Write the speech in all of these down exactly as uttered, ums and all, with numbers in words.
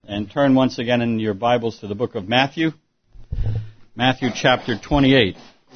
and turn once again in your Bibles to the book of Matthew, Matthew chapter twenty-eight.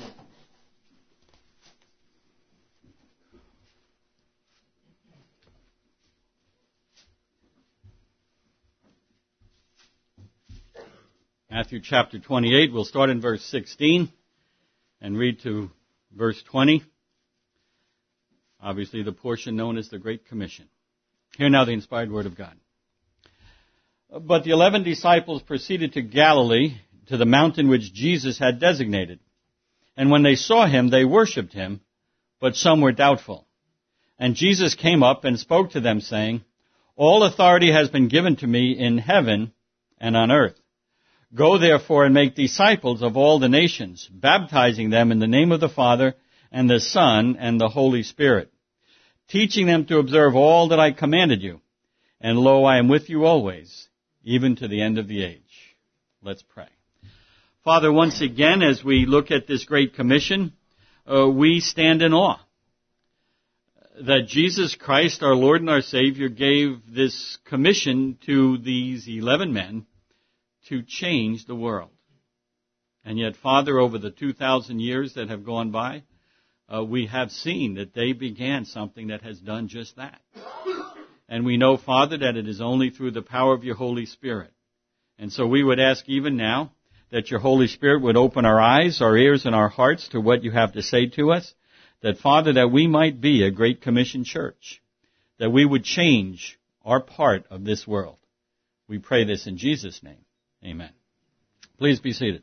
Matthew chapter twenty-eight, we'll start in verse sixteen and read to verse twenty. Obviously the portion known as the Great Commission. Hear now the inspired word of God. But the eleven disciples proceeded to Galilee, to the mountain which Jesus had designated. And when they saw him, they worshipped him, but some were doubtful. And Jesus came up and spoke to them, saying, All authority has been given to me in heaven and on earth. Go therefore and make disciples of all the nations, baptizing them in the name of the Father and the Son and the Holy Spirit, teaching them to observe all that I commanded you. And lo, I am with you always, even to the end of the age. Let's pray. Father, once again, as we look at this Great Commission, uh, we stand in awe that Jesus Christ, our Lord and our Savior, gave this commission to these eleven men to change the world. And yet, Father, over the two thousand years that have gone by, uh, we have seen that they began something that has done just that. And we know, Father, that it is only through the power of your Holy Spirit. And so we would ask even now that your Holy Spirit would open our eyes, our ears, and our hearts to what you have to say to us. That, Father, that we might be a Great Commission church. That we would change our part of this world. We pray this in Jesus' name. Amen. Please be seated.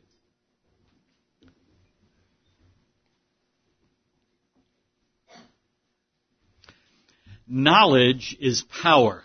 Knowledge is power.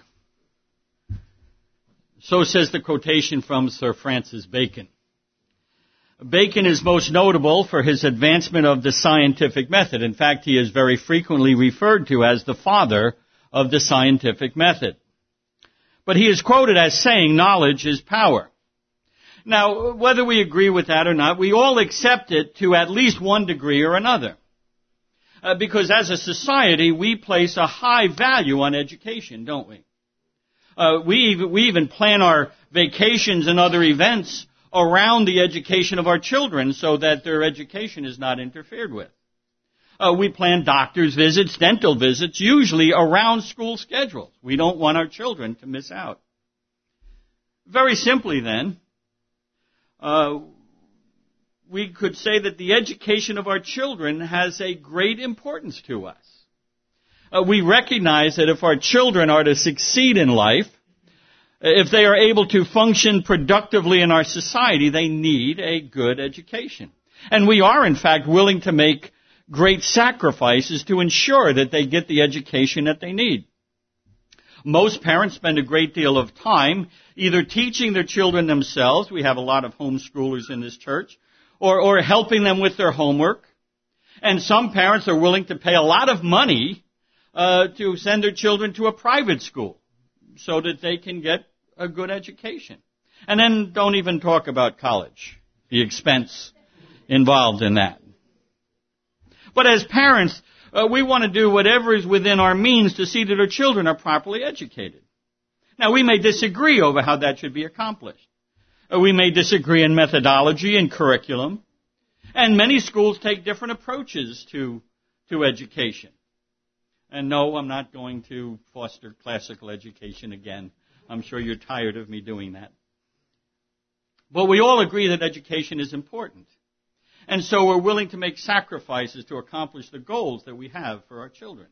So says the quotation from Sir Francis Bacon. Bacon is most notable for his advancement of the scientific method. In fact, he is very frequently referred to as the father of the scientific method. But he is quoted as saying knowledge is power. Now, whether we agree with that or not, we all accept it to at least one degree or another. Uh, because as a society, we place a high value on education, don't we? Uh, we, even, we even plan our vacations and other events around the education of our children so that their education is not interfered with. Uh, we plan doctor's visits, dental visits, usually around school schedules. We don't want our children to miss out. Very simply then, uh, we could say that the education of our children has a great importance to us. Uh, we recognize that if our children are to succeed in life, if they are able to function productively in our society, they need a good education. And we are, in fact, willing to make great sacrifices to ensure that they get the education that they need. Most parents spend a great deal of time either teaching their children themselves. We have a lot of homeschoolers in this church. Or, or helping them with their homework. And some parents are willing to pay a lot of money uh, to send their children to a private school so that they can get a good education. And then don't even talk about college, the expense involved in that. But as parents, uh, we want to do whatever is within our means to see that our children are properly educated. Now, we may disagree over how that should be accomplished. We may disagree in methodology and curriculum. And many schools take different approaches to, to education. And no, I'm not going to foster classical education again. I'm sure you're tired of me doing that. But we all agree that education is important. And so we're willing to make sacrifices to accomplish the goals that we have for our children.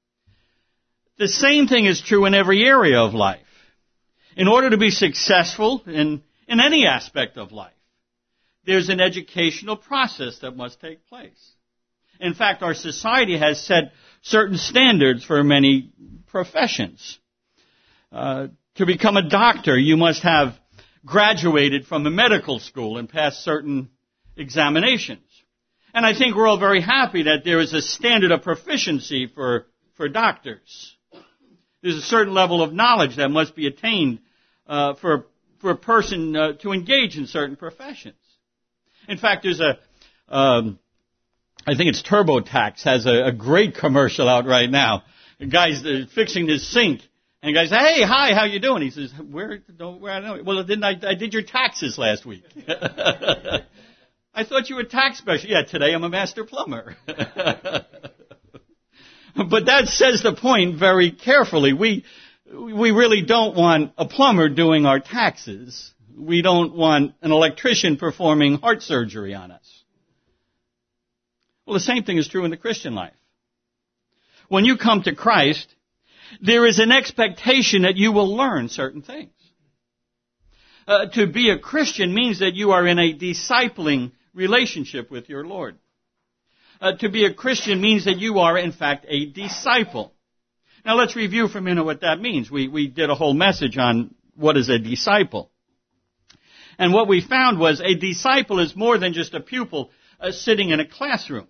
The same thing is true in every area of life. In order to be successful in In any aspect of life, there's an educational process that must take place. In fact, our society has set certain standards for many professions. Uh, to become a doctor, you must have graduated from a medical school and passed certain examinations. And I think we're all very happy that there is a standard of proficiency for, for doctors. There's a certain level of knowledge that must be attained uh, for for a person uh, to engage in certain professions. In fact, there's a, um, I think it's TurboTax has a, a great commercial out right now. The guy's uh, fixing his sink, And the guy says, hey, hi, how you doing? He says, where, don't, where I know. Well, didn't I, I did your taxes last week. I thought you were tax specialist. Yeah, today I'm a master plumber. But that says the point very carefully. We, we really don't want a plumber doing our taxes. We don't want an electrician performing heart surgery on us. Well, the same thing is true in the Christian life. When you come to Christ, there is an expectation that you will learn certain things. Uh, to be a Christian means that you are in a discipling relationship with your Lord. Uh, to be a Christian means that you are, in fact, a disciple. Now, let's review for a minute what that means. We, we did a whole message on what is a disciple. And what we found was a disciple is more than just a pupil uh, sitting in a classroom.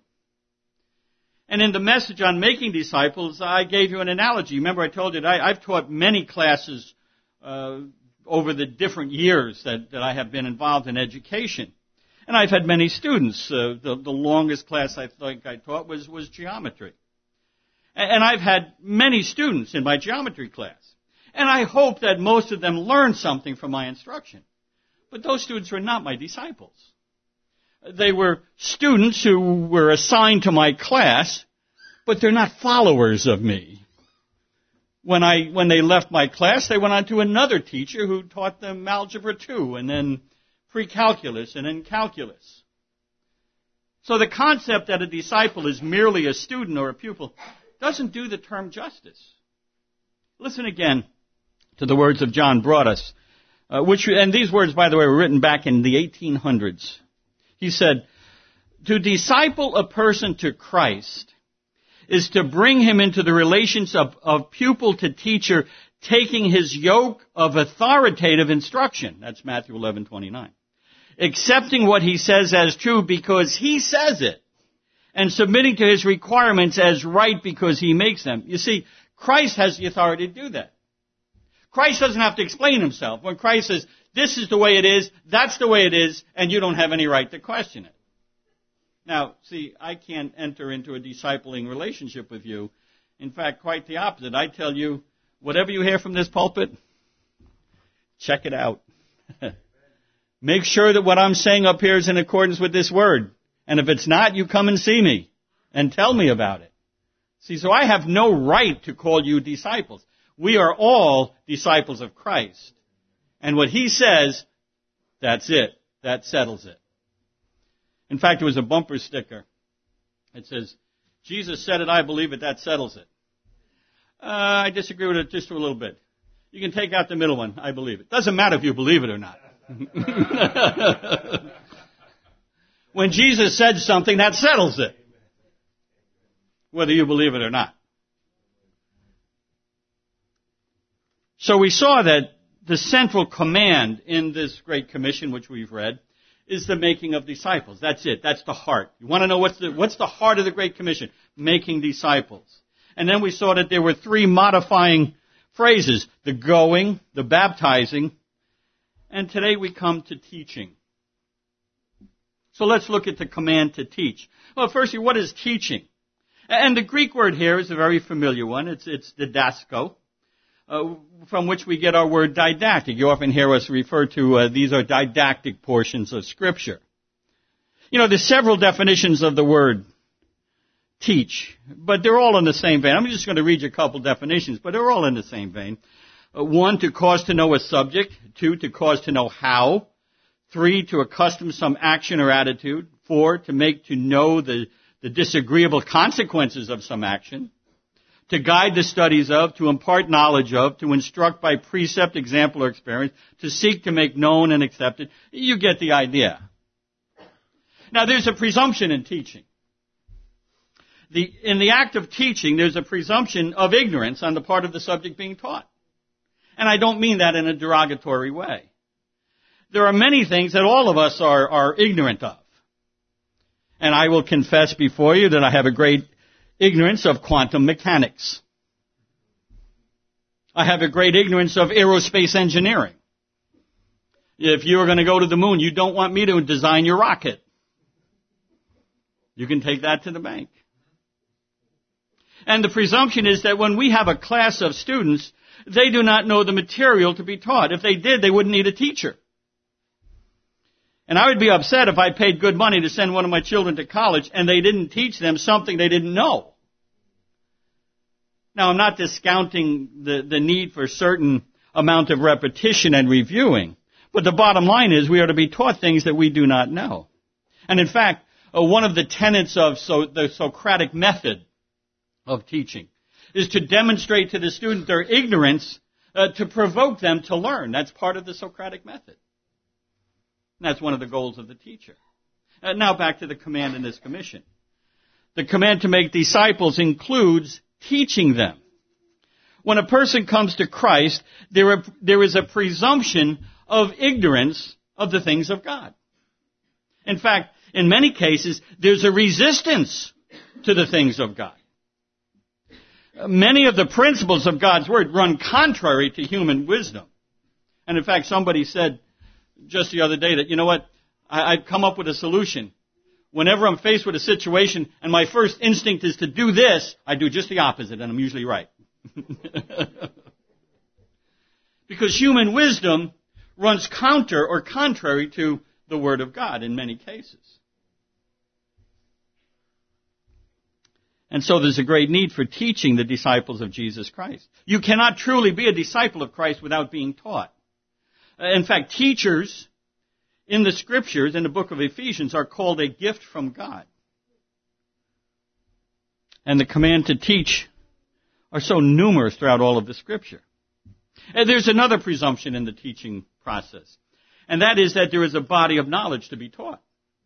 And in the message on making disciples, I gave you an analogy. Remember, I told you that I, I've taught many classes uh, over the different years that, that I have been involved in education. And I've had many students. Uh, the, the longest class I think I taught was, was geometry. And, and I've had many students in my geometry class. And I hope that most of them learned something from my instruction. But those students were not my disciples. They were students who were assigned to my class, but they're not followers of me. When I, when they left my class, they went on to another teacher who taught them Algebra two, and then pre-calculus, and then calculus. So the concept that a disciple is merely a student or a pupil doesn't do the term justice. Listen again to the words of John Broadus, uh, which, and these words, by the way, were written back in the eighteen hundreds. He said, to disciple a person to Christ is to bring him into the relations of, of pupil to teacher, taking his yoke of authoritative instruction. That's Matthew eleven twenty-nine. Accepting what he says as true because he says it, and submitting to his requirements as right because he makes them. You see, Christ has the authority to do that. Christ doesn't have to explain himself. When Christ says, this is the way it is, that's the way it is, and you don't have any right to question it. Now, see, I can't enter into a discipling relationship with you. In fact, quite the opposite. I tell you, whatever you hear from this pulpit, check it out. Make sure that what I'm saying up here is in accordance with this word. And if it's not, you come and see me and tell me about it. See, so I have no right to call you disciples. We are all disciples of Christ. And what he says, that's it. That settles it. In fact, there was a bumper sticker. It says, Jesus said it, I believe it, that settles it. Uh, I disagree with it just a little bit. You can take out the middle one, I believe it. Doesn't matter if you believe it or not. When Jesus said something, that settles it. Whether you believe it or not. So we saw that the central command in this Great Commission, which we've read, is the making of disciples. That's it. That's the heart. You want to know what's the, what's the heart of the Great Commission? Making disciples. And then we saw that there were three modifying phrases. The going, the baptizing, and today we come to teaching. So let's look at the command to teach. Well, firstly, what is teaching? And the Greek word here is a very familiar one. It's, it's didasko. Uh, from which we get our word didactic. You often hear us refer to uh, these are didactic portions of Scripture. You know, there's several definitions of the word teach, but they're all in the same vein. I'm just going to read you a couple definitions, but they're all in the same vein. Uh, one, to cause to know a subject. Two, to cause to know how. Three, to accustom some action or attitude. Four, to make to know the, the disagreeable consequences of some action. To guide the studies of, to impart knowledge of, to instruct by precept, example, or experience, to seek to make known and accepted. You get the idea. Now, there's a presumption in teaching. The, in the act of teaching, there's a presumption of ignorance on the part of the subject being taught. And I don't mean that in a derogatory way. There are many things that all of us are, are ignorant of. And I will confess before you that I have a great ignorance of quantum mechanics. I have a great ignorance of aerospace engineering. If you are going to go to the moon, you don't want me to design your rocket. You can take that to the bank. And the presumption is that when we have a class of students, they do not know the material to be taught. If they did, they wouldn't need a teacher. And I would be upset if I paid good money to send one of my children to college and they didn't teach them something they didn't know. Now, I'm not discounting the, the need for a certain amount of repetition and reviewing, but the bottom line is we are to be taught things that we do not know. And in fact, uh, one of the tenets of so, the Socratic method of teaching is to demonstrate to the student their ignorance uh, to provoke them to learn. That's part of the Socratic method. And that's one of the goals of the teacher. Uh, now back to the command in this commission. The command to make disciples includes teaching them. When a person comes to Christ, there, are, there is a presumption of ignorance of the things of God. In fact, in many cases, there's a resistance to the things of God. Many of the principles of God's Word run contrary to human wisdom. And in fact, somebody said just the other day that, you know what, I, I've come up with a solution. Whenever I'm faced with a situation and my first instinct is to do this, I do just the opposite, and I'm usually right. Because human wisdom runs counter or contrary to the Word of God in many cases. And so there's a great need for teaching the disciples of Jesus Christ. You cannot truly be a disciple of Christ without being taught. In fact, teachers in the Scriptures, in the book of Ephesians, are called a gift from God. And the command to teach are so numerous throughout all of the Scripture. And there's another presumption in the teaching process, and that is that there is a body of knowledge to be taught.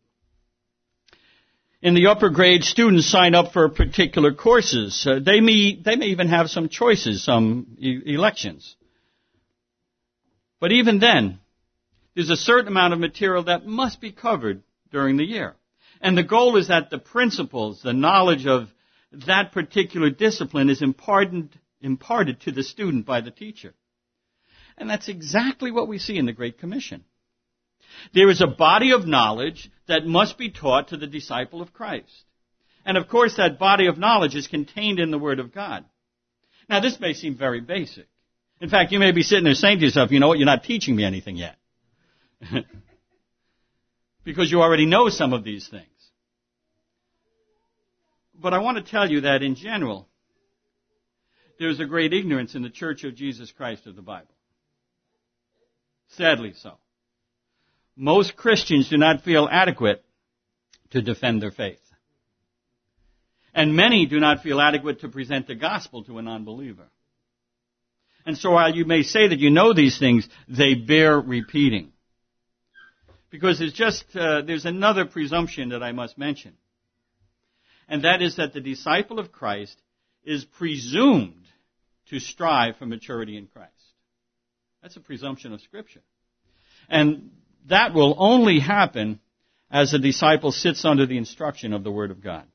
In the upper grade, students sign up for particular courses. Uh, they may they may even have some choices, some e- elections. But even then, there's a certain amount of material that must be covered during the year. And the goal is that the principles, the knowledge of that particular discipline is imparted, imparted to the student by the teacher. And that's exactly what we see in the Great Commission. There is a body of knowledge that must be taught to the disciple of Christ. And of course, that body of knowledge is contained in the Word of God. Now, this may seem very basic. In fact, you may be sitting there saying to yourself, you know what, you're not teaching me anything yet. Because you already know some of these things. But I want to tell you that in general, there's a great ignorance in the Church of Jesus Christ of the Bible. Sadly so. Most Christians do not feel adequate to defend their faith. And many do not feel adequate to present the gospel to a non-believer. And so while you may say that you know these things, they bear repeating. Because there's just, uh, there's another presumption that I must mention. And that is that the disciple of Christ is presumed to strive for maturity in Christ. That's a presumption of Scripture. And that will only happen as a disciple sits under the instruction of the Word of God.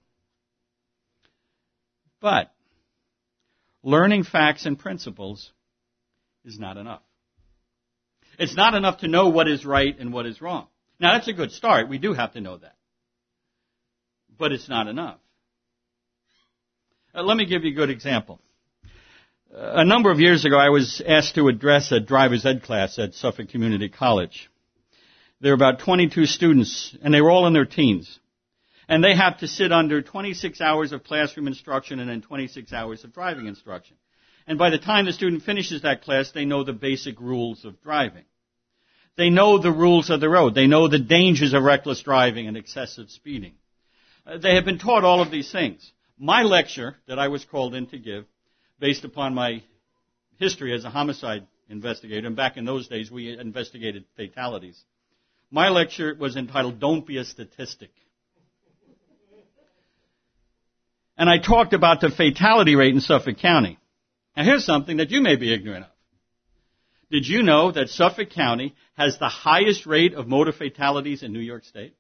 But learning facts and principles is not enough. It's not enough to know what is right and what is wrong. Now, that's a good start. We do have to know that. But it's not enough. Uh, let me give you a good example. Uh, a number of years ago, I was asked to address a driver's ed class at Suffolk Community College. There were about twenty-two students, and they were all in their teens. And they have to sit under twenty-six hours of classroom instruction and then twenty-six hours of driving instruction. And by the time the student finishes that class, they know the basic rules of driving. They know the rules of the road. They know the dangers of reckless driving and excessive speeding. Uh, they have been taught all of these things. My lecture that I was called in to give, based upon my history as a homicide investigator, and back in those days we investigated fatalities, my lecture was entitled, "Don't Be a Statistic." And I talked about the fatality rate in Suffolk County. Now here's something that you may be ignorant of. Did you know that Suffolk County has the highest rate of motor fatalities in New York State?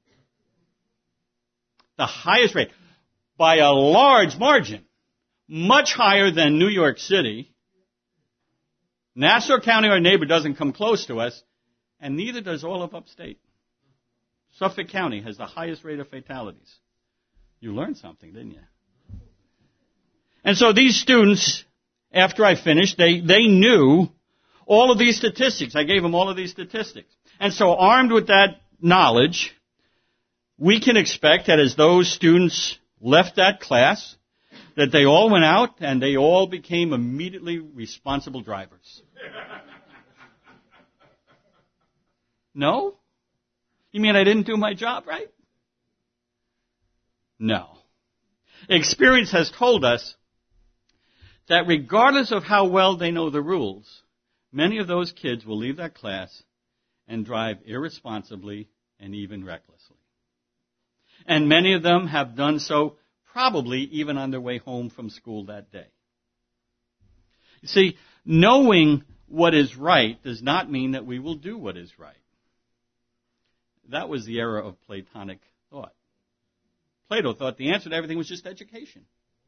The highest rate. By a large margin. Much higher than New York City. Nassau County, our neighbor, doesn't come close to us. And neither does all of upstate. Suffolk County has the highest rate of fatalities. You learned something, didn't you? And so these students, after I finished, they, they knew all of these statistics. I gave them all of these statistics. And so armed with that knowledge, we can expect that as those students left that class, that they all went out and they all became immediately responsible drivers. No? You mean I didn't do my job right? No. Experience has told us that regardless of how well they know the rules, many of those kids will leave that class and drive irresponsibly and even recklessly. And many of them have done so probably even on their way home from school that day. You see, knowing what is right does not mean that we will do what is right. That was the era of Platonic thought. Plato thought the answer to everything was just education.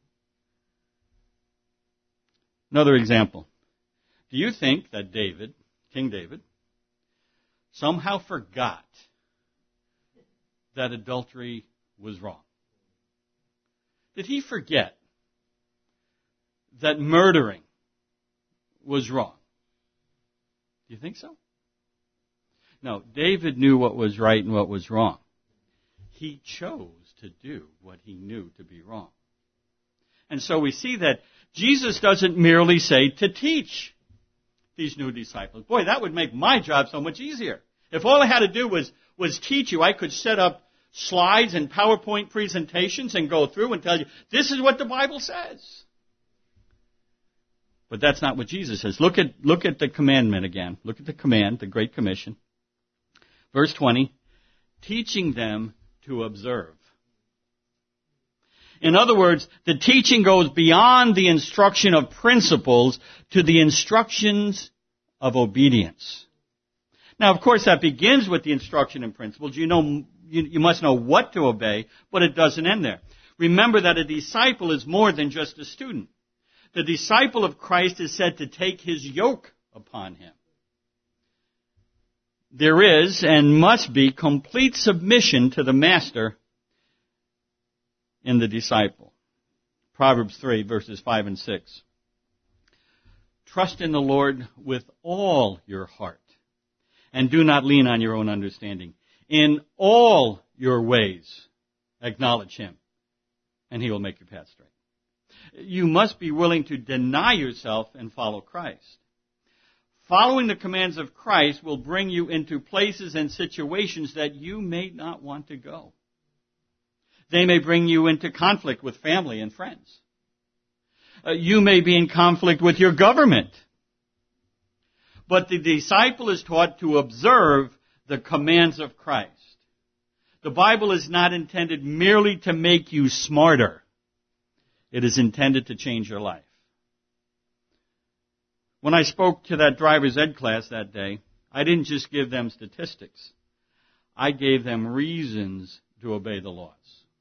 Another example. Do you think that David, King David, somehow forgot that adultery was wrong? Did he forget that murdering was wrong? Do you think so? No, David knew what was right and what was wrong. He chose to do what he knew to be wrong. And so we see that Jesus doesn't merely say to teach these new disciples. Boy, that would make my job so much easier. If all I had to do was, was teach you, I could set up slides and PowerPoint presentations and go through and tell you, this is what the Bible says. But that's not what Jesus says. Look at, look at the commandment again. Look at the command, the Great Commission. Verse twenty, teaching them to observe. In other words, the teaching goes beyond the instruction of principles to the instructions of obedience. Now, of course, that begins with the instruction and principles. You know, you, you must know what to obey, but it doesn't end there. Remember that a disciple is more than just a student. The disciple of Christ is said to take his yoke upon him. There is and must be complete submission to the master in the disciple. Proverbs three, verses five and six. Trust in the Lord with all your heart, and do not lean on your own understanding. In all your ways, acknowledge him, and he will make your path straight. You must be willing to deny yourself and follow Christ. Following the commands of Christ will bring you into places and situations that you may not want to go. They may bring you into conflict with family and friends. Uh, you may be in conflict with your government. But the disciple is taught to observe the commands of Christ. The Bible is not intended merely to make you smarter. It is intended to change your life. When I spoke to that driver's ed class that day, I didn't just give them statistics. I gave them reasons to obey the laws.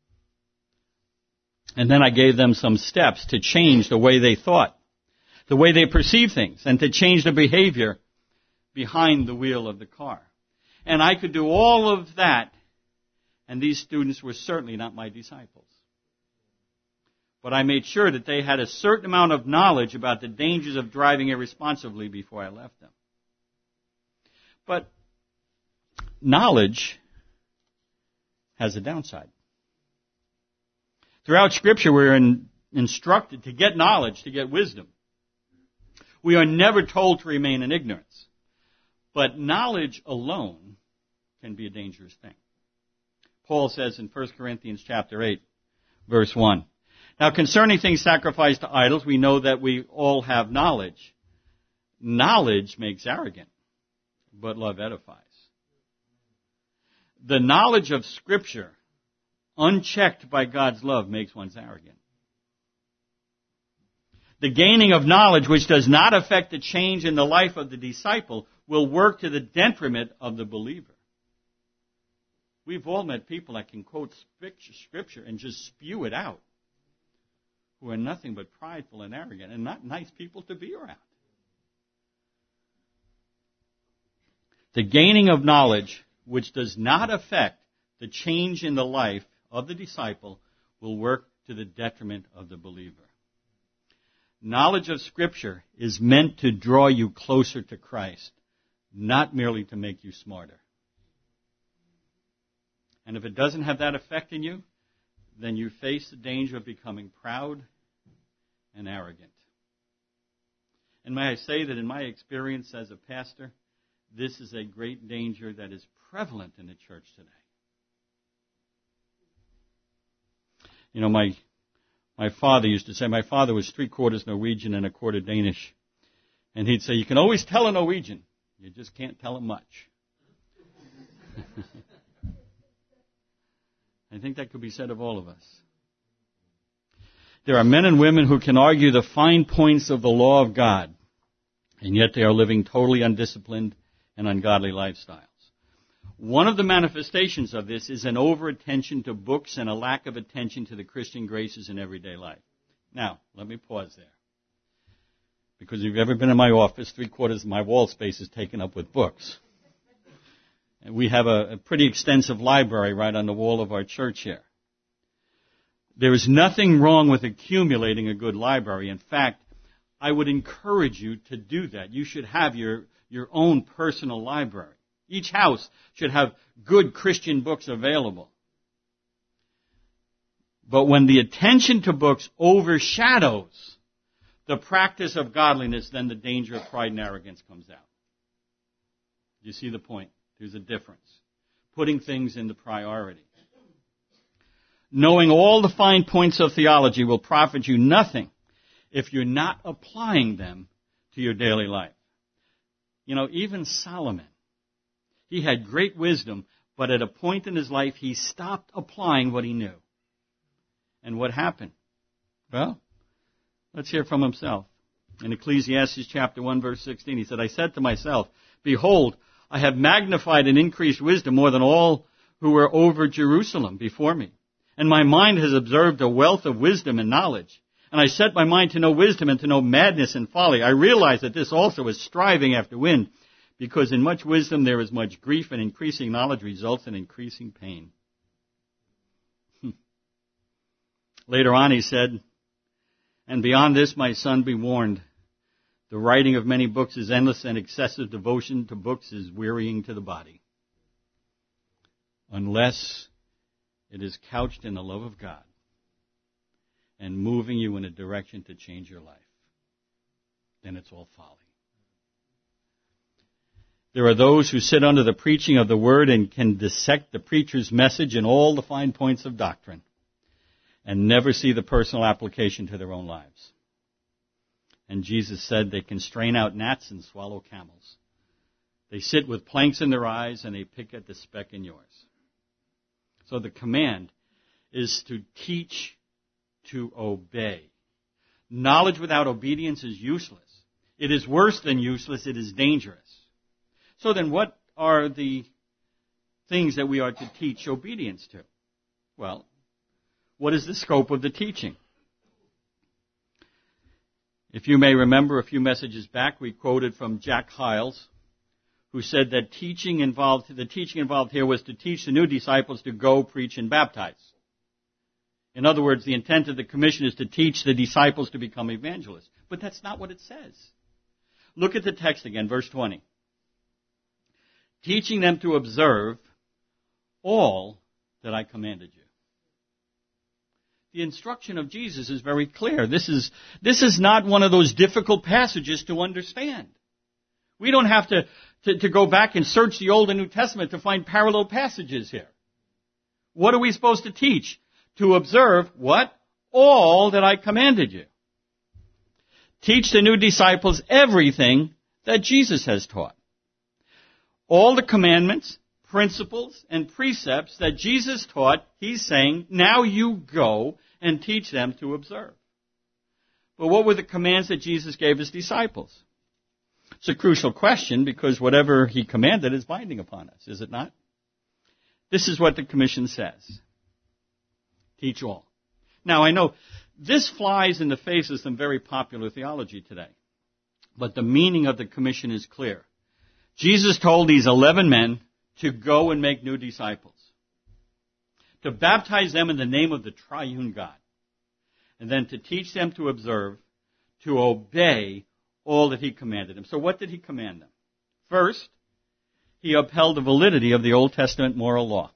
And then I gave them some steps to change the way they thought, the way they perceive things, and to change their behavior behind the wheel of the car. And I could do all of that, and these students were certainly not my disciples. But I made sure that they had a certain amount of knowledge about the dangers of driving irresponsibly before I left them. But knowledge has a downside. Throughout Scripture, we're in, instructed to get knowledge, to get wisdom. We are never told to remain in ignorance. But knowledge alone can be a dangerous thing. Paul says in First Corinthians chapter eight, verse one, now concerning things sacrificed to idols, we know that we all have knowledge. Knowledge makes arrogant, but love edifies. The knowledge of Scripture, unchecked by God's love, makes one arrogant. The gaining of knowledge which does not affect the change in the life of the disciple will work to the detriment of the believer. We've all met people that can quote Scripture and just spew it out, who are nothing but prideful and arrogant and not nice people to be around. The gaining of knowledge which does not affect the change in the life of the disciple will work to the detriment of the believer. Knowledge of Scripture is meant to draw you closer to Christ, not merely to make you smarter. And if it doesn't have that effect in you, then you face the danger of becoming proud and arrogant. And may I say that in my experience as a pastor, this is a great danger that is prevalent in the church today. You know, my my father used to say, my father was three-quarters Norwegian and a quarter Danish. And he'd say, you can always tell a Norwegian. You just can't tell him much. I think that could be said of all of us. There are men and women who can argue the fine points of the law of God, and yet they are living totally undisciplined and ungodly lifestyles. One of the manifestations of this is an over-attention to books and a lack of attention to the Christian graces in everyday life. Now, let me pause there. Because if you've ever been in my office, three-quarters of my wall space is taken up with books. And we have a, a pretty extensive library right on the wall of our church here. There is nothing wrong with accumulating a good library. In fact, I would encourage you to do that. You should have your, your own personal library. Each house should have good Christian books available. But when the attention to books overshadows the practice of godliness, then the danger of pride and arrogance comes out. You see the point? There's a difference. Putting things into priority. Knowing all the fine points of theology will profit you nothing if you're not applying them to your daily life. You know, even Solomon, he had great wisdom, but at a point in his life, he stopped applying what he knew. And what happened? Well, let's hear from himself. In Ecclesiastes chapter one, verse sixteen, he said, I said to myself, behold, I have magnified and increased wisdom more than all who were over Jerusalem before me. And my mind has observed a wealth of wisdom and knowledge. And I set my mind to know wisdom and to know madness and folly. I realize that this also is striving after wind, because in much wisdom there is much grief, and increasing knowledge results in increasing pain. Later on he said, and beyond this, my son, be warned. The writing of many books is endless, and excessive devotion to books is wearying to the body. Unless it is couched in the love of God and moving you in a direction to change your life, then it's all folly. There are those who sit under the preaching of the word and can dissect the preacher's message and all the fine points of doctrine and never see the personal application to their own lives. And Jesus said they can strain out gnats and swallow camels. They sit with planks in their eyes and they pick at the speck in yours. So the command is to teach, to obey. Knowledge without obedience is useless. It is worse than useless. It is dangerous. So then what are the things that we are to teach obedience to? Well, what is the scope of the teaching? If you may remember, a few messages back, we quoted from Jack Hyles, who said that teaching involved, the teaching involved here was to teach the new disciples to go, preach, and baptize. In other words, the intent of the commission is to teach the disciples to become evangelists. But that's not what it says. Look at the text again, verse twenty. Teaching them to observe all that I commanded you. The instruction of Jesus is very clear. This is, this is not one of those difficult passages to understand. We don't have to, to, to go back and search the Old and New Testament to find parallel passages here. What are we supposed to teach? To observe what? All that I commanded you. Teach the new disciples everything that Jesus has taught. All the commandments, principles, and precepts that Jesus taught, he's saying, now you go and teach them to observe. But what were the commands that Jesus gave his disciples? It's a crucial question because whatever he commanded is binding upon us, is it not? This is what the commission says. Teach all. Now, I know this flies in the face of some very popular theology today, but the meaning of the commission is clear. Jesus told these eleven men to go and make new disciples, to baptize them in the name of the triune God, and then to teach them to observe, to obey all that he commanded them. So what did he command them? First, he upheld the validity of the Old Testament moral law.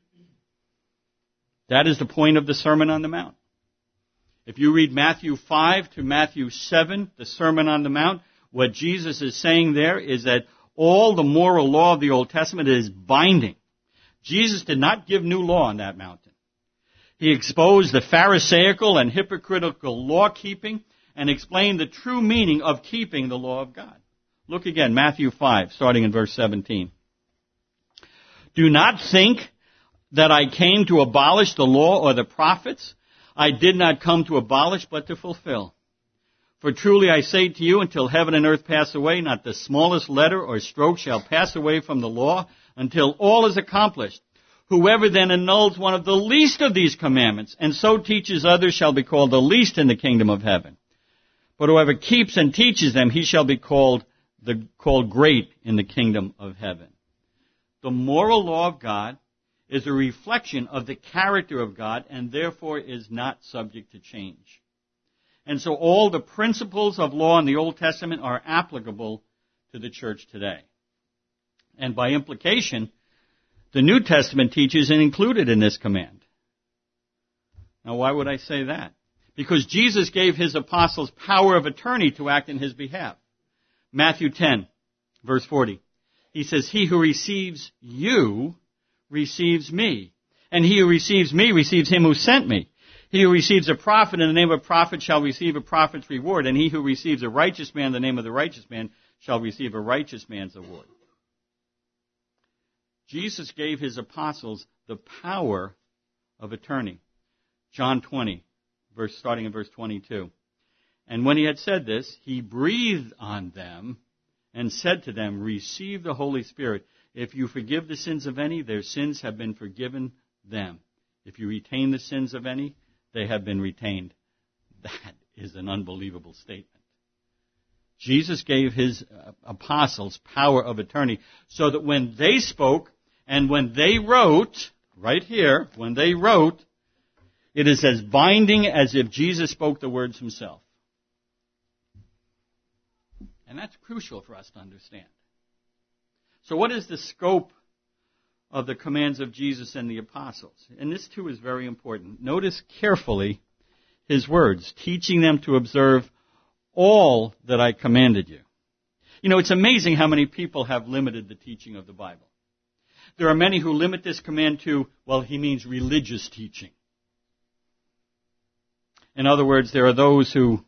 That is the point of the Sermon on the Mount. If you read Matthew five to Matthew seven, the Sermon on the Mount, what Jesus is saying there is that all the moral law of the Old Testament is binding. Jesus did not give new law on that mountain. He exposed the Pharisaical and hypocritical law-keeping and explained the true meaning of keeping the law of God. Look again, Matthew five, starting in verse seventeen. Do not think that I came to abolish the law or the prophets. I did not come to abolish, but to fulfill. For truly I say to you, until heaven and earth pass away, not the smallest letter or stroke shall pass away from the law until all is accomplished. Whoever then annuls one of the least of these commandments and so teaches others shall be called the least in the kingdom of heaven. But whoever keeps and teaches them, he shall be called the called great in the kingdom of heaven. The moral law of God is a reflection of the character of God and therefore is not subject to change. And so all the principles of law in the Old Testament are applicable to the church today. And by implication, the New Testament teaches and included in this command. Now, why would I say that? Because Jesus gave his apostles power of attorney to act in his behalf. Matthew ten, verse forty. He says, he who receives you receives me, and he who receives me receives him who sent me. He who receives a prophet in the name of a prophet shall receive a prophet's reward, and he who receives a righteous man in the name of the righteous man shall receive a righteous man's award. Jesus gave his apostles the power of attorney. John twenty, verse starting in verse twenty-two. And when he had said this, he breathed on them and said to them, receive the Holy Spirit. If you forgive the sins of any, their sins have been forgiven them. If you retain the sins of any, they have been retained. That is an unbelievable statement. Jesus gave his apostles power of attorney so that when they spoke and when they wrote, right here, when they wrote, it is as binding as if Jesus spoke the words himself. And that's crucial for us to understand. So what is the scope of the commands of Jesus and the apostles? And this too is very important. Notice carefully his words, teaching them to observe all that I commanded you. You know, it's amazing how many people have limited the teaching of the Bible. There are many who limit this command to, well, he means religious teaching. In other words, there are those who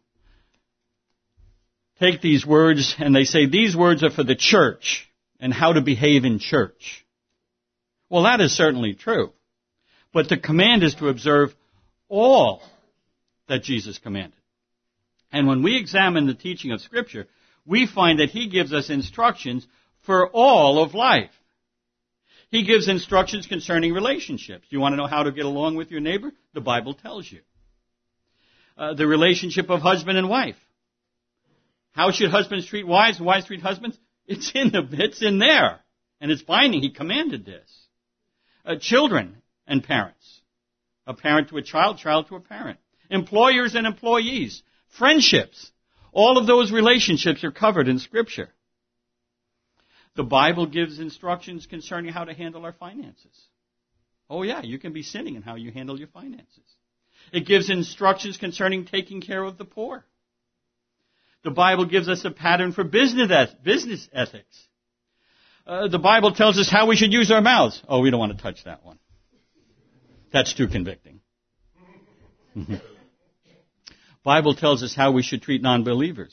take these words and they say these words are for the church and how to behave in church. Well, that is certainly true. But the command is to observe all that Jesus commanded. And when we examine the teaching of Scripture, we find that he gives us instructions for all of life. He gives instructions concerning relationships. You want to know how to get along with your neighbor? The Bible tells you. Uh, the relationship of husband and wife. How should husbands treat wives and wives treat husbands? It's in the, it's in there. And it's binding. He commanded this. Uh, children and parents. A parent to a child, child to a parent. Employers and employees. Friendships. All of those relationships are covered in Scripture. The Bible gives instructions concerning how to handle our finances. Oh yeah, you can be sinning in how you handle your finances. It gives instructions concerning taking care of the poor. The Bible gives us a pattern for business business ethics. Uh, the Bible tells us how we should use our mouths. Oh, we don't want to touch that one. That's too convicting. Bible tells us how we should treat non-believers.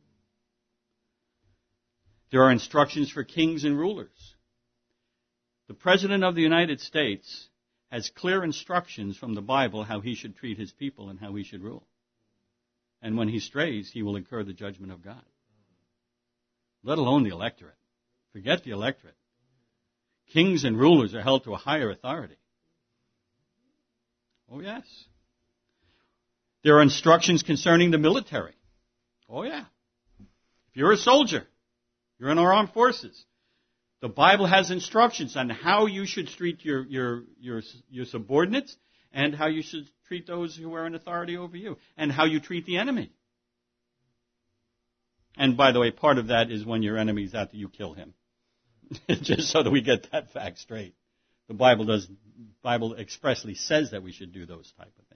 There are instructions for kings and rulers. The President of the United States has clear instructions from the Bible how he should treat his people and how he should rule. And when he strays, he will incur the judgment of God. Let alone the electorate. Forget the electorate. Kings and rulers are held to a higher authority. Oh, yes. There are instructions concerning the military. Oh, yeah. If you're a soldier, you're in our armed forces. The Bible has instructions on how you should treat your, your, your, your subordinates and how you should treat those who are in authority over you and how you treat the enemy. And by the way, part of that is when your enemy's out there, you kill him. Just so that we get that fact straight. The Bible does, Bible expressly says that we should do those type of things.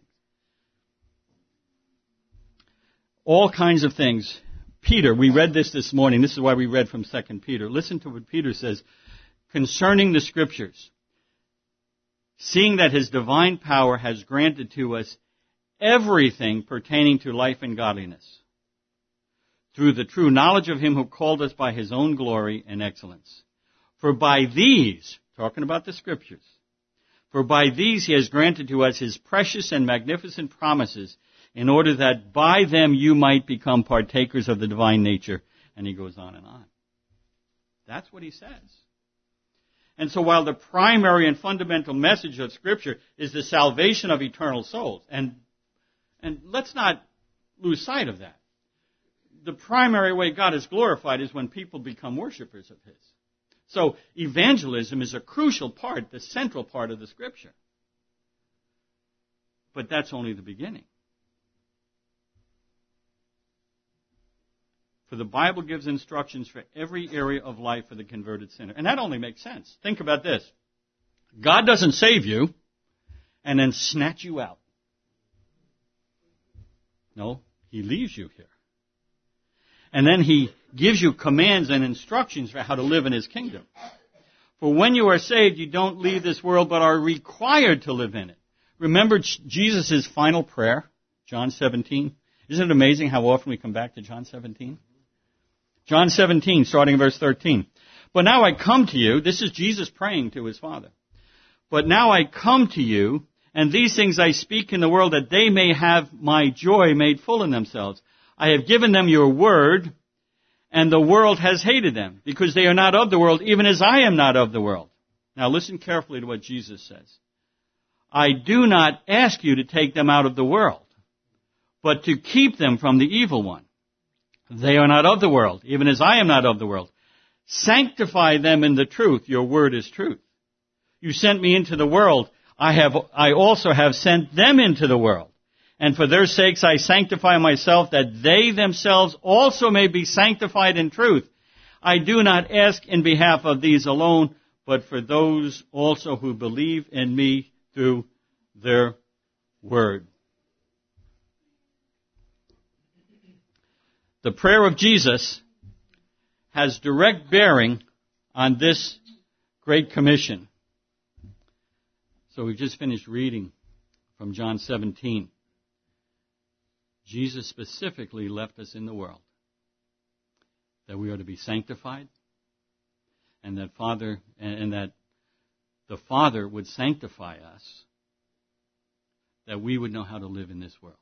All kinds of things. Peter, we read this this morning. This is why we read from Second Peter. Listen to what Peter says concerning the Scriptures. Seeing that his divine power has granted to us everything pertaining to life and godliness, through the true knowledge of him who called us by his own glory and excellence. For by these, talking about the Scriptures, for by these he has granted to us his precious and magnificent promises, in order that by them you might become partakers of the divine nature. And he goes on and on. That's what he says. And so while the primary and fundamental message of Scripture is the salvation of eternal souls, and, and let's not lose sight of that. The primary way God is glorified is when people become worshipers of his. So evangelism is a crucial part, the central part of the Scripture. But that's only the beginning. For the Bible gives instructions for every area of life for the converted sinner. And that only makes sense. Think about this. God doesn't save you and then snatch you out. No, he leaves you here. And then he gives you commands and instructions for how to live in his kingdom. For when you are saved, you don't leave this world, but are required to live in it. Remember Jesus' final prayer, John seventeen? Isn't it amazing how often we come back to John seventeen? John seventeen, starting in verse thirteen. But now I come to you, this is Jesus praying to his Father. But now I come to you, and these things I speak in the world, that they may have my joy made full in themselves. I have given them your word, and the world has hated them, because they are not of the world, even as I am not of the world. Now listen carefully to what Jesus says. I do not ask you to take them out of the world, but to keep them from the evil one. They are not of the world, even as I am not of the world. Sanctify them in the truth. Your word is truth. You sent me into the world. I have, I also have sent them into the world. And for their sakes I sanctify myself, that they themselves also may be sanctified in truth. I do not ask in behalf of these alone, but for those also who believe in me through their word. The prayer of Jesus has direct bearing on this Great Commission. So we've just finished reading from John seventeen. Jesus specifically left us in the world that we are to be sanctified, and that Father, and that the Father would sanctify us, that we would know how to live in this world.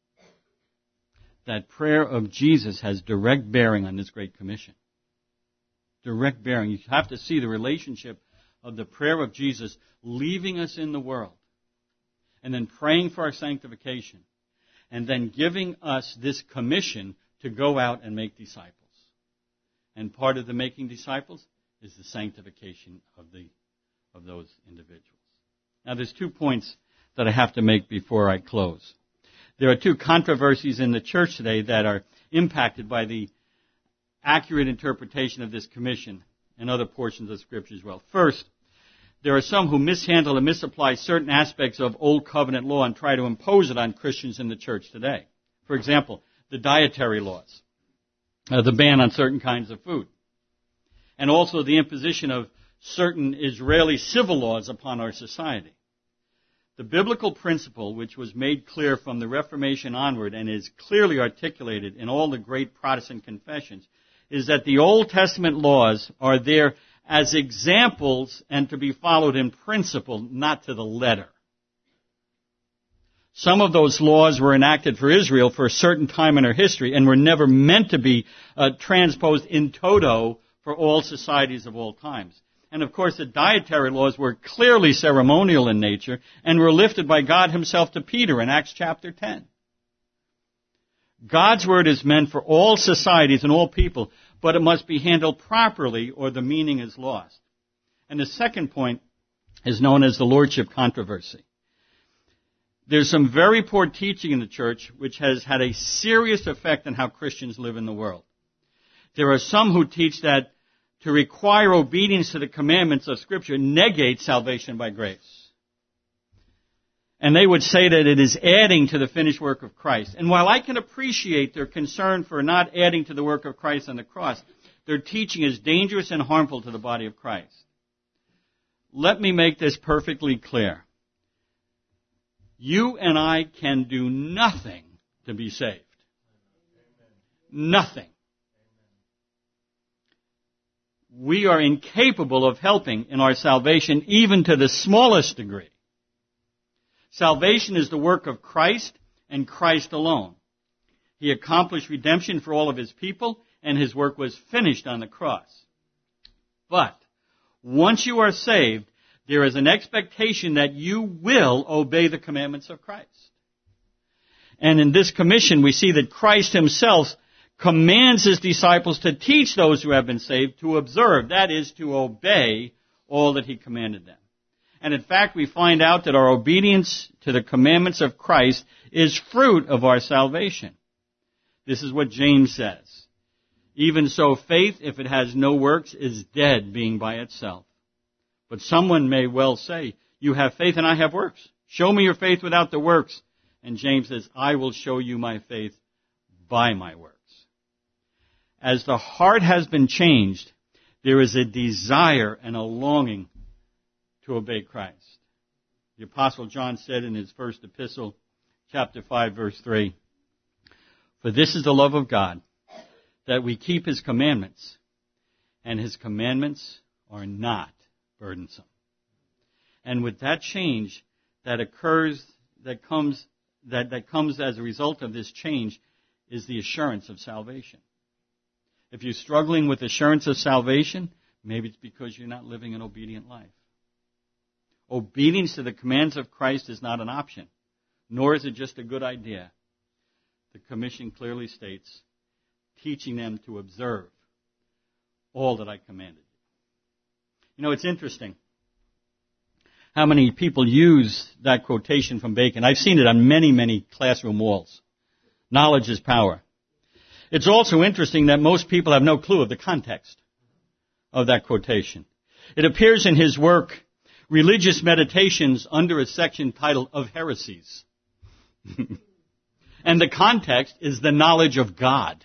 That prayer of Jesus has direct bearing on this Great Commission. Direct bearing. You have to see the relationship of the prayer of Jesus leaving us in the world, and then praying for our sanctification, and then giving us this commission to go out and make disciples. And part of the making disciples is the sanctification of the of those individuals. Now there's two points that I have to make before I close. There are two controversies in the church today that are impacted by the accurate interpretation of this commission and other portions of Scripture as well. First, there are some who mishandle and misapply certain aspects of Old Covenant law and try to impose it on Christians in the church today. For example, the dietary laws, uh, the ban on certain kinds of food, and also the imposition of certain Israeli civil laws upon our society. The biblical principle, which was made clear from the Reformation onward and is clearly articulated in all the great Protestant confessions, is that the Old Testament laws are there as examples and to be followed in principle, not to the letter. Some of those laws were enacted for Israel for a certain time in her history and were never meant to be uh, transposed in toto for all societies of all times. And of course, the dietary laws were clearly ceremonial in nature and were lifted by God himself to Peter in Acts chapter ten. God's word is meant for all societies and all people, but it must be handled properly or the meaning is lost. And the second point is known as the lordship controversy. There's some very poor teaching in the church which has had a serious effect on how Christians live in the world. There are some who teach that to require obedience to the commandments of Scripture negates salvation by grace. And they would say that it is adding to the finished work of Christ. And while I can appreciate their concern for not adding to the work of Christ on the cross, their teaching is dangerous and harmful to the body of Christ. Let me make this perfectly clear. You and I can do nothing to be saved. Nothing. We are incapable of helping in our salvation, even to the smallest degree. Salvation is the work of Christ and Christ alone. He accomplished redemption for all of His people, and His work was finished on the cross. But once you are saved, there is an expectation that you will obey the commandments of Christ. And in this commission, we see that Christ Himself commands His disciples to teach those who have been saved to observe, that is, to obey all that He commanded them. And in fact, we find out that our obedience to the commandments of Christ is fruit of our salvation. This is what James says. Even so, faith, if it has no works, is dead, being by itself. But someone may well say, you have faith and I have works. Show me your faith without the works. And James says, I will show you my faith by my works. As the heart has been changed, there is a desire and a longing to obey Christ. The Apostle John said in his first epistle, chapter five, verse three, for this is the love of God, that we keep His commandments, and His commandments are not burdensome. And with that change that occurs, that comes, that, that comes as a result of this change, is the assurance of salvation. If you're struggling with assurance of salvation, maybe it's because you're not living an obedient life. Obedience to the commands of Christ is not an option, nor is it just a good idea. The commission clearly states, teaching them to observe all that I commanded you. You know, it's interesting how many people use that quotation from Bacon. I've seen it on many, many classroom walls. Knowledge is power. It's also interesting that most people have no clue of the context of that quotation. It appears in his work, Religious Meditations, under a section titled Of Heresies. And the context is the knowledge of God.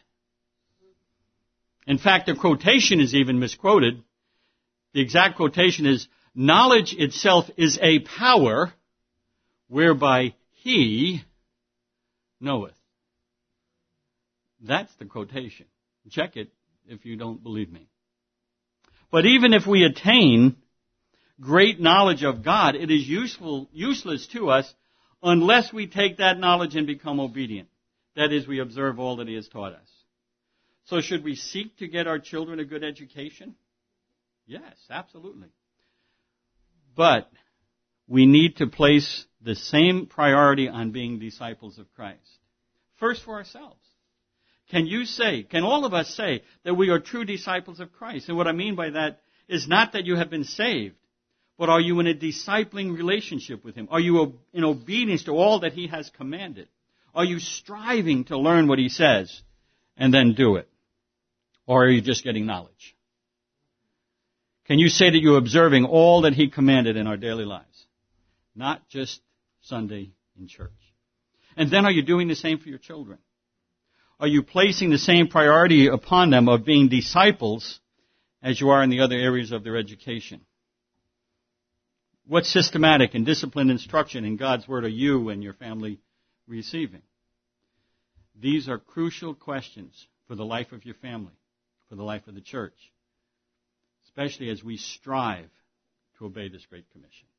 In fact, the quotation is even misquoted. The exact quotation is, knowledge itself is a power whereby He knoweth. That's the quotation. Check it if you don't believe me. But even if we attain great knowledge of God, it is useful, useless to us unless we take that knowledge and become obedient. That is, we observe all that He has taught us. So should we seek to get our children a good education? Yes, absolutely. But we need to place the same priority on being disciples of Christ. First for ourselves. Can you say, can all of us say that we are true disciples of Christ? And what I mean by that is not that you have been saved, but are you in a discipling relationship with Him? Are you in obedience to all that He has commanded? Are you striving to learn what He says and then do it? Or are you just getting knowledge? Can you say that you're observing all that He commanded in our daily lives? Not just Sunday in church. And then are you doing the same for your children? Are you placing the same priority upon them of being disciples as you are in the other areas of their education? What systematic and disciplined instruction in God's Word are you and your family receiving? These are crucial questions for the life of your family, for the life of the church, especially as we strive to obey this great commission.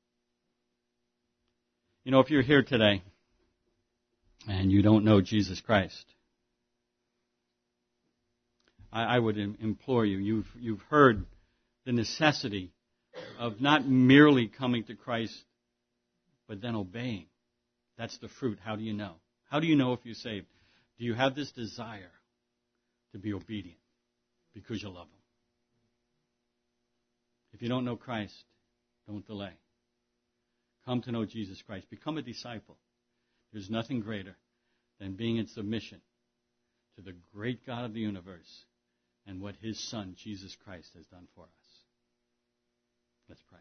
You know, if you're here today and you don't know Jesus Christ, I, I would implore you, you've, you've heard the necessity of not merely coming to Christ, but then obeying. That's the fruit. How do you know? How do you know if you're saved? Do you have this desire to be obedient because you love Him? If you don't know Christ, don't delay. Come to know Jesus Christ. Become a disciple. There's nothing greater than being in submission to the great God of the universe and what his Son, Jesus Christ, has done for us. Let's pray.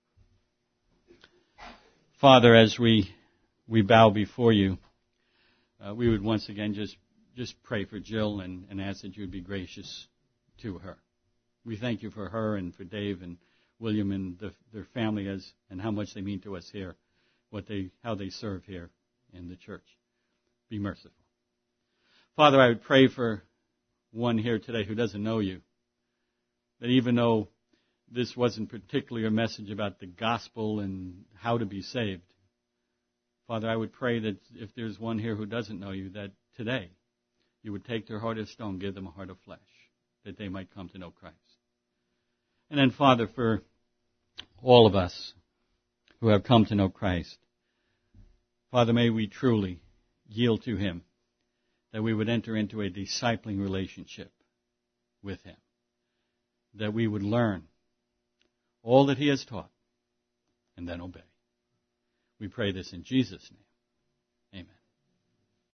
Father, as we we bow before you, uh, we would once again just, just pray for Jill and, and ask that you would be gracious to her. We thank you for her and for Dave and William and the, their family as and how much they mean to us here, what they how they serve here in the church. Be merciful. Father, I would pray for one here today who doesn't know you, that even though this wasn't particularly a message about the gospel and how to be saved, Father, I would pray that if there's one here who doesn't know you, that today you would take their heart of stone, give them a heart of flesh, that they might come to know Christ. And then, Father, for all of us who have come to know Christ, Father, may we truly yield to him, that we would enter into a discipling relationship with him, that we would learn all that he has taught and then obey. We pray this in Jesus' name.